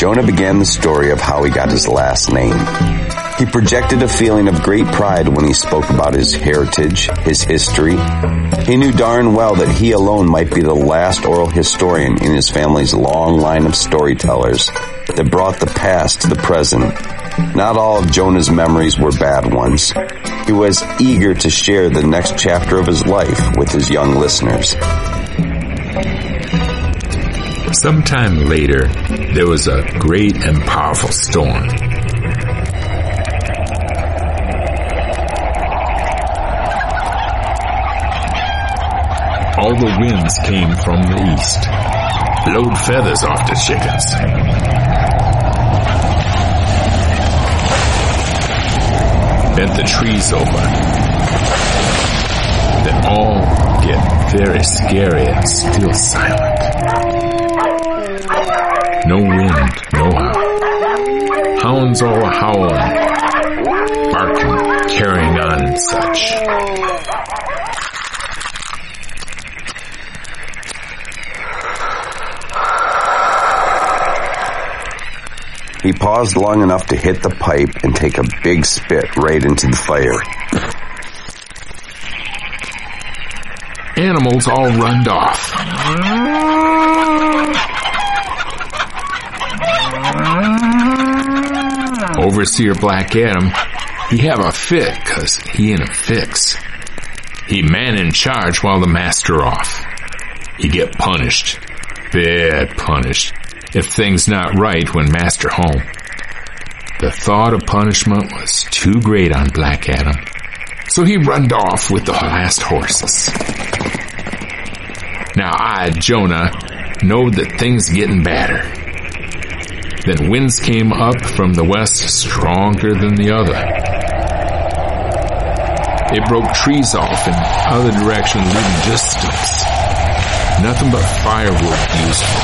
Jonah began the story of how he got his last name. He projected a feeling of great pride when he spoke about his heritage, his history. He knew darn well that he alone might be the last oral historian in his family's long line of storytellers that brought the past to the present. Not all of Jonah's memories were bad ones. He was eager to share the next chapter of his life with his young listeners. Sometime later, there was a great and powerful storm. All the winds came from the east, blowed feathers off the chickens. Bent the trees over. Then all get very scary and still silent. No wind, no howl. Hounds all howling, barking, carrying on and such. He paused long enough to hit the pipe and take a big spit right into the fire. Animals all runned off. Overseer Black Adam, he have a fit 'cause he in a fix. He man in charge while the master off. He get punished, bad punished, if things not right when master home. The thought of punishment was too great on Black Adam, so he runned off with the last horses. Now I, Jonah, know that things getting badder. Then winds came up from the west stronger than the other. It broke trees off in other direction, leaving just stumps. Nothing but firewood useful.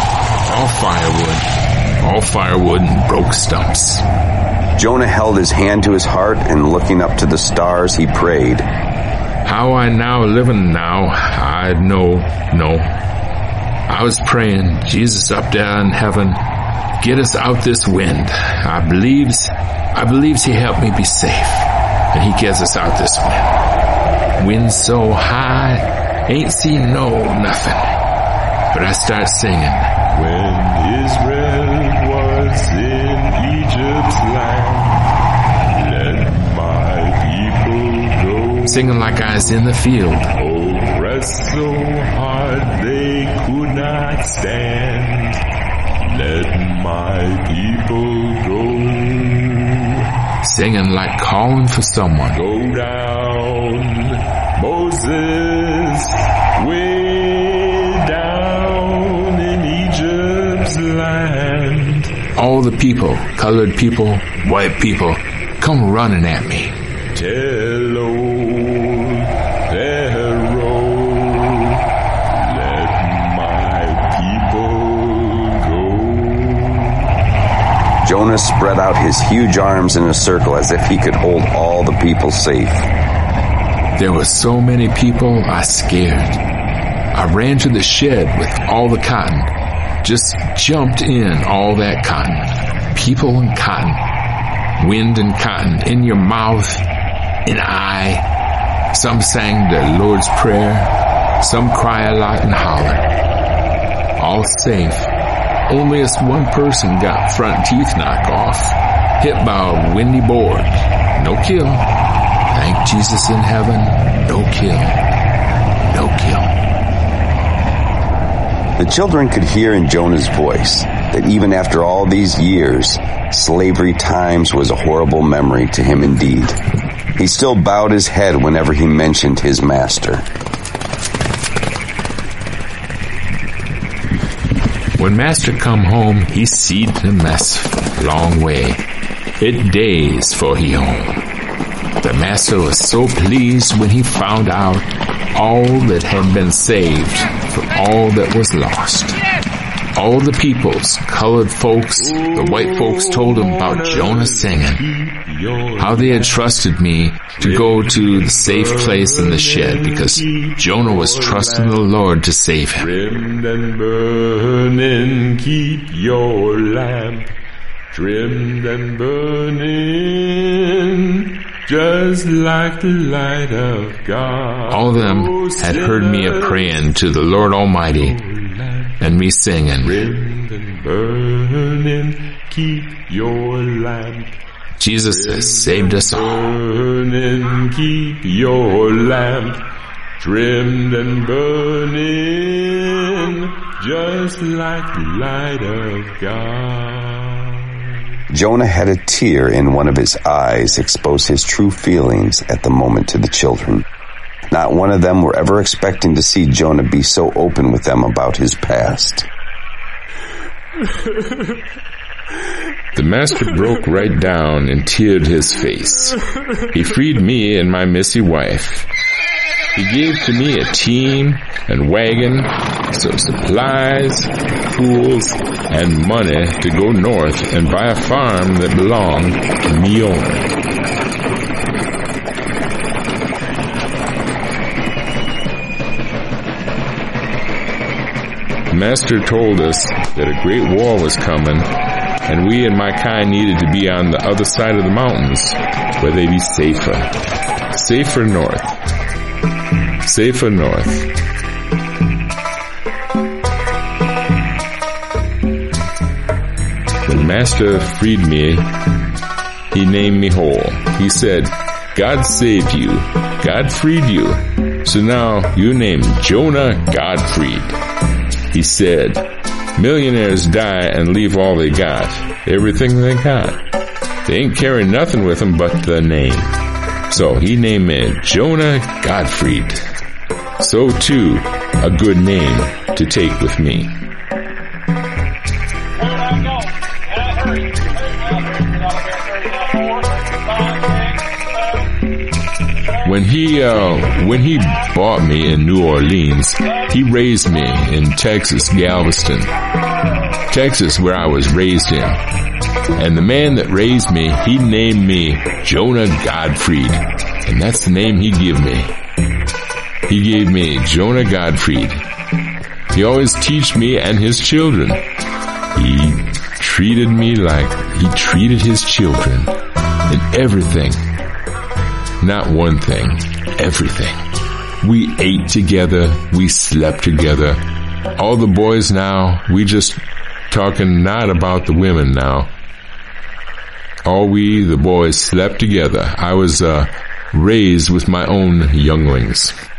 All firewood and broke stumps. Jonah held his hand to his heart and looking up to the stars, he prayed. How I now living now, I know. I was praying, Jesus up there in heaven, get us out this wind. I believes he helped me be safe, and he gets us out this wind. Wind so high, ain't seen nothing. But I start singing. When Israel was in Egypt's land, let my people go. Singing like I was in the field. Oppressed so hard they could not stand. Let my people go. Singing like calling for someone. Go down, Moses, way down in Egypt's land. All the people, colored people, white people, come running at me. Tell old Pharaoh, let my people go. Jonah spread out his huge arms in a circle as if he could hold all the people safe. There were so many people, I scared. I ran to the shed with all the cotton. Just jumped in all that cotton. People and cotton. Wind and cotton in your mouth, in eye. Some sang the Lord's Prayer. Some cry a lot and holler. All safe. Only as one person got front teeth knocked off. Hit by a windy board. No kill. Thank Jesus in heaven. No kill. No kill. The children could hear in Jonah's voice that even after all these years, slavery times was a horrible memory to him indeed. He still bowed his head whenever he mentioned his master. When master come home, he seed the mess long way. It days for he home. The master was so pleased when he found out all that had been saved from all that was lost. All the peoples, colored folks, the white folks told him about Jonah singing, how they had trusted me to go to the safe place in the shed because Jonah was trusting the Lord to save him. Trimmed and burning, keep your lamp trimmed and burning, just like the light of God. All of them had heard me a praying to the Lord Almighty and me singing, Trimmed and burning, keep your lamp Jesus has saved us all. burning, keep your lamp trimmed and burning, just like the light of God. Jonah had a tear in one of his eyes expose his true feelings at the moment to the children. Not one of them were ever expecting to see Jonah be so open with them about his past. The master broke right down and teared his face. He freed me and my missy wife. He gave to me a team and wagon, so supplies, tools, and money to go north and buy a farm that belonged to me owner. The master told us that a great war was coming, and we and my kind needed to be on the other side of the mountains, where they'd be safer. Safer north. Safer north. When Master freed me, he named me whole. He said, God saved you. God freed you. So now you're named Jonah Godfried. He said, millionaires die and leave all they got. Everything they got. They ain't carrying nothing with them but the name. So he named me Jonah Godfried. So too, a good name to take with me. When he bought me in New Orleans, he raised me in Texas, Galveston, Texas, where I was raised in. And the man that raised me, he named me Jonah Godfried, and that's the name he gave me. He gave me Jonah Godfried. He always teach me and his children. He treated me like he treated his children in everything. Not one thing, everything. We ate together, we slept together. All the boys now, we just talking not about the women now. All we, the boys, slept together. I was raised with my own younglings.